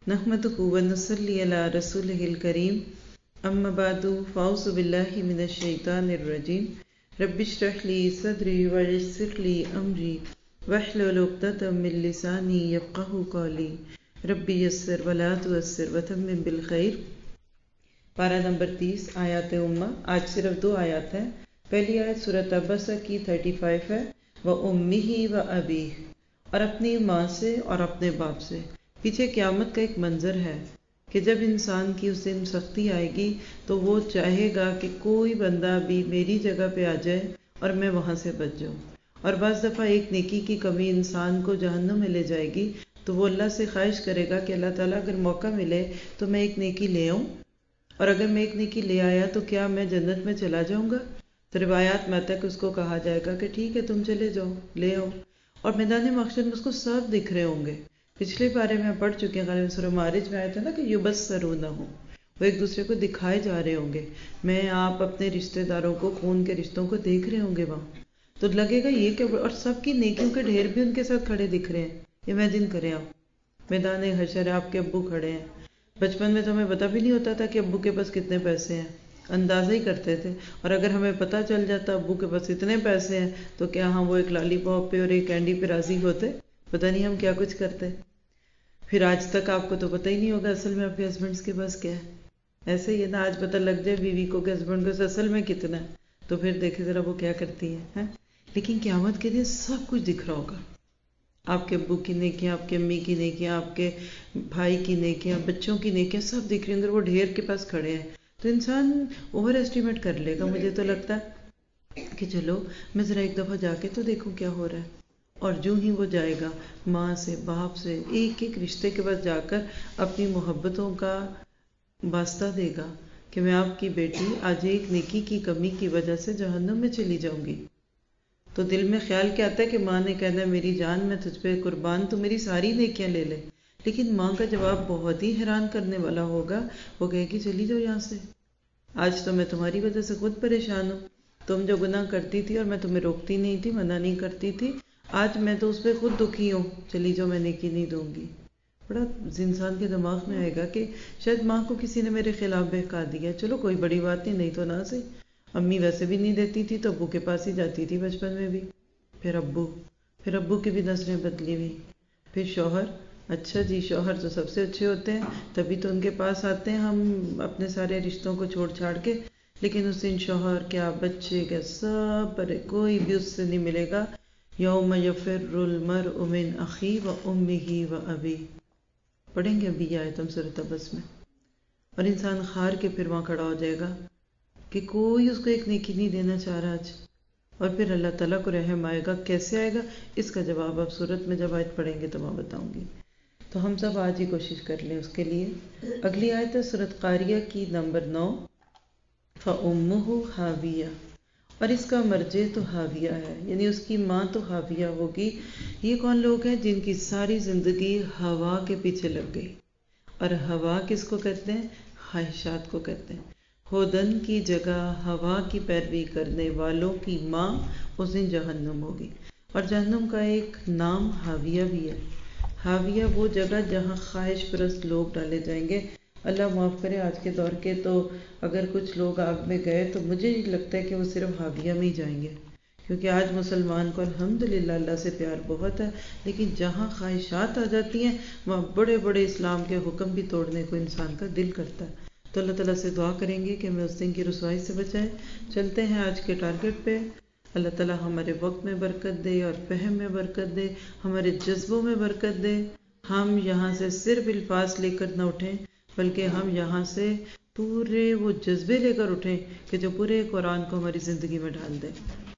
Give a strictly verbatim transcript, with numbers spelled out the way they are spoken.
नहमदुहु व नुसल्ली अला रसूलिहिल करीम अम्मा बादु फ़ाऊज़ु बिल्लाहि मिनश शैतानिर रजीम रब्बि इश्रह ली सदरी व यस्सिर ली अमरी वहलुल उक़दतम मिन लिसानी यफ़क़हू क़ौली रब्बि यस्सिर व ला तुअस्सिर व तम्मिम बिल खैर। पारा नंबर तीस आयात उम्मा। आज सिर्फ दो आयात हैं। पहली आयत सूरत अब्बसा की पैंतीस है, व उम्मिही व अबीह, और अपनी माँ से और अपने बाप से। पीछे क़यामत का एक मंजर है कि जब इंसान की उस दिन सख्ती आएगी तो वो चाहेगा कि कोई बंदा भी मेरी जगह पे आ जाए और मैं वहाँ से बच जाऊँ। और बस दफ़ा एक नेकी की कमी इंसान को जहन्नुम में ले जाएगी तो वो अल्लाह से ख्वाहिश करेगा कि अल्लाह ताला अगर मौका मिले तो मैं एक नेकी ले आऊँ, और अगर मैं एक नेकी ले आया तो क्या मैं जन्नत में चला जाऊँगा। तो रिवायात में आता है कि उसको कहा जाएगा कि ठीक है तुम चले जाओ, ले आओ, और मैदान महशर में उसको सब दिख रहे होंगे। पिछले बारे में पढ़ चुके हैं, गालिब सूरह मारिज में आया था ना कि युबस्सरूनहु, वो एक दूसरे को दिखाए जा रहे होंगे। मैं आप अपने रिश्तेदारों को, खून के रिश्तों को देख रहे होंगे वहाँ, तो लगेगा ये कि, और सबकी नेकियों के ढेर भी उनके साथ खड़े दिख रहे हैं। इमेजिन करें आप, मैदान हशर है, आपके अब्बू खड़े हैं। बचपन में तो हमें पता भी नहीं होता था कि अब्बू के पास कितने पैसे हैं, अंदाज़ा ही करते थे। और अगर हमें पता चल जाता अब्बू के पास इतने पैसे हैं तो क्या हम वो एक लालीपॉप पे और एक कैंडी पे राज़ी होते? पता नहीं हम क्या कुछ करते। फिर आज तक आपको तो पता ही नहीं होगा असल में आपके हस्बैंड्स के पास क्या है। ऐसे ही है ना, आज पता लग जाए बीवी को कि हस्बैंड को असल में कितना है, तो फिर देखे ज़रा वो क्या करती है, है? लेकिन क़यामत के दिन सब कुछ दिख रहा होगा। आपके अब्बू की नेकियां, आपके अम्मी की नेकियां, आपके भाई की नेकियां, बच्चों की नेकियां, सब दिख रही होंगी। वो ढेर के पास खड़े हैं तो इंसान ओवर एस्टिमेट कर लेगा। मुझे तो लगता है कि चलो मैं ज़रा एक दफ़ा जाके तो देखूं क्या हो रहा है। और जो ही वो जाएगा माँ से, बाप से, एक एक रिश्ते के पास जाकर अपनी मोहब्बतों का वास्ता देगा कि मैं आपकी बेटी आज एक नेकी की कमी की वजह से जहन्नुम में चली जाऊंगी। तो दिल में ख्याल क्या आता है कि माँ ने कहना मेरी जान मैं तुझ पे कुर्बान, तो मेरी सारी नेकियां ले ले। लेकिन माँ का जवाब बहुत ही हैरान करने वाला होगा। वो कहेगी चली जाओ यहाँ से, आज तो मैं तुम्हारी वजह से खुद परेशान हूँ। तुम जो गुनाह करती थी और मैं तुम्हें रोकती नहीं थी, मना नहीं करती थी, आज मैं तो उस पर खुद दुखी हूँ, चली जाओ, मैं नेकी नहीं दूंगी। बड़ा इंसान के दिमाग में आएगा कि शायद माँ को किसी ने मेरे खिलाफ बहका दिया, चलो कोई बड़ी बात नहीं, नहीं तो ना सही। अम्मी वैसे भी नहीं देती थी तो अब्बू के पास ही जाती थी बचपन में भी। फिर अब्बू, फिर अब्बू की भी नजरें बदली हुई। फिर शौहर, अच्छा जी शौहर तो सबसे अच्छे होते हैं, तभी तो उनके पास आते हैं हम अपने सारे रिश्तों को छोड़ छाड़ के। लेकिन उस दिन शौहर क्या, बच्चे क्या, सब पर कोई भी उससे नहीं मिलेगा। यौम यफिर्रुल मर्उ मिन अखी व उम्मिही व अबी, पढ़ेंगे अभी ये आयत हम सूरत अब्बस में। और इंसान खार के फिर वहाँ खड़ा हो जाएगा कि कोई उसको एक नेकी नहीं देना चाह रहा आज। और फिर अल्लाह ताला को रहम आएगा। कैसे आएगा इसका जवाब अब सूरत में जब आयत पढ़ेंगे तो मैं बताऊंगी। तो हम सब आज ही कोशिश कर लें उसके लिए। अगली आयत है सूरत कारिया की नंबर नौ, फ़उम्मुहु हाविया, और इसका मर्जे तो हाविया है, यानी उसकी माँ तो हाविया होगी। ये कौन लोग हैं जिनकी सारी ज़िंदगी हवा के पीछे लग गई। और हवा किसको कहते हैं? ख्वाहिशात को कहते हैं। खुदन की जगह हवा की पैरवी करने वालों की माँ उस दिन जहन्नुम होगी। और जहन्नुम का एक नाम हाविया भी है। हाविया वो जगह जहाँ ख्वाहिश परस्त लोग डाले जाएंगे। अल्लाह माफ़ करे, आज के दौर के तो अगर कुछ लोग आग में गए तो मुझे लगता है कि वो सिर्फ हाविया में ही जाएंगे, क्योंकि आज मुसलमान को अल्हम्दुलिल्लाह अल्लाह से प्यार बहुत है। लेकिन जहाँ ख्वाहिशात आ जाती हैं वहाँ बड़े बड़े इस्लाम के हुक्म भी तोड़ने को इंसान का दिल करता है। तो अल्लाह ताला से दुआ करेंगे कि हमें उस दिन की रुसवाई से बचाए। चलते हैं आज के टारगेट पे। अल्लाह ताला हमारे वक्त में बरकत दे और फहम में बरकत दे, हमारे जज्बों में बरकत दे। हम यहाँ से सिर्फ अल्फाज लेकर न उठें, बल्कि हम यहाँ से पूरे वो जज्बे लेकर उठें कि जो पूरे कुरान को हमारी ज़िंदगी में ढाल दें।